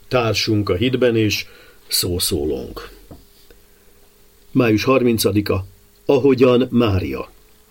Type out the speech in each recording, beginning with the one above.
társunk a hitben és szószólónk. Május 30-a. Ahogyan Mária.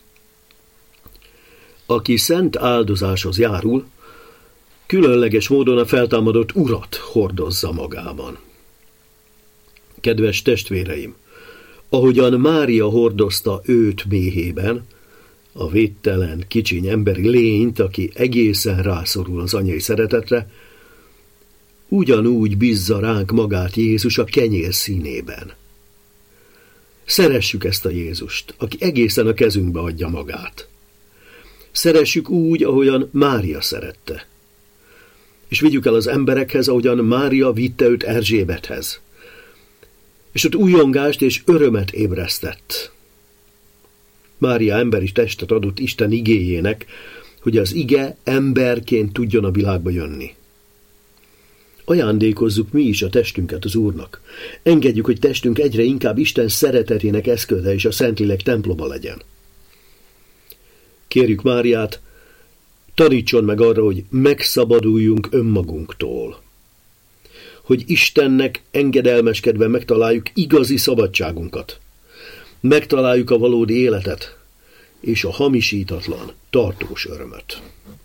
Aki szent áldozáshoz járul, különleges módon a feltámadott Urat hordozza magában. Kedves testvéreim, ahogyan Mária hordozta őt méhében, a védtelen, kicsiny emberi lényt, aki egészen rászorul az anyai szeretetre, ugyanúgy bízza ránk magát Jézus a kenyér színében. Szeressük ezt a Jézust, aki egészen a kezünkbe adja magát. Szeressük úgy, ahogyan Mária szerette. És vigyük el az emberekhez, ahogyan Mária vitte őt Erzsébethez. És ott újongást és örömet ébresztett. Mária emberi testet adott Isten igéjének, hogy az ige emberként tudjon a világba jönni. Ajándékozzuk mi is a testünket az Úrnak. Engedjük, hogy testünk egyre inkább Isten szeretetének eszköze és a Szentlélek temploma legyen. Kérjük Máriát, tanítson meg arra, hogy megszabaduljunk önmagunktól. Hogy Istennek engedelmeskedve megtaláljuk igazi szabadságunkat. Megtaláljuk a valódi életet és a hamisítatlan, tartós örömöt.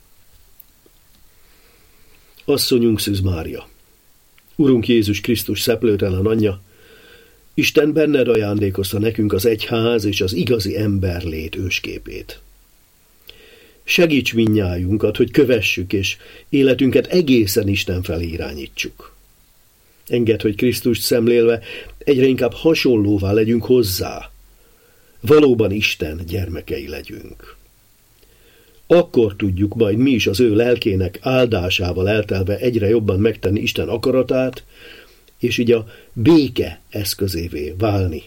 Asszonyunk Szűz Mária, Urunk Jézus Krisztus szeplőtelen anyja, Isten benned ajándékozta nekünk az egyház és az igazi emberlét ősképét. Segíts mindnyájunkat, hogy kövessük és életünket egészen Isten felé irányítsuk. Engedd, hogy Krisztust szemlélve egyre inkább hasonlóvá legyünk hozzá. Valóban Isten gyermekei legyünk. Akkor tudjuk majd mi is az ő lelkének áldásával eltelve egyre jobban megtenni Isten akaratát, és így a béke eszközévé válni.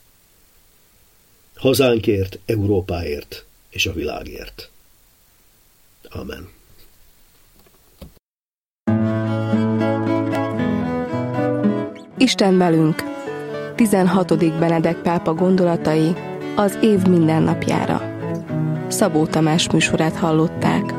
Hazánkért, Európáért és a világért. Amen. Isten velünk. 16. Benedek pápa gondolatai az év mindennapjára. Szabó Tamás műsorát hallották.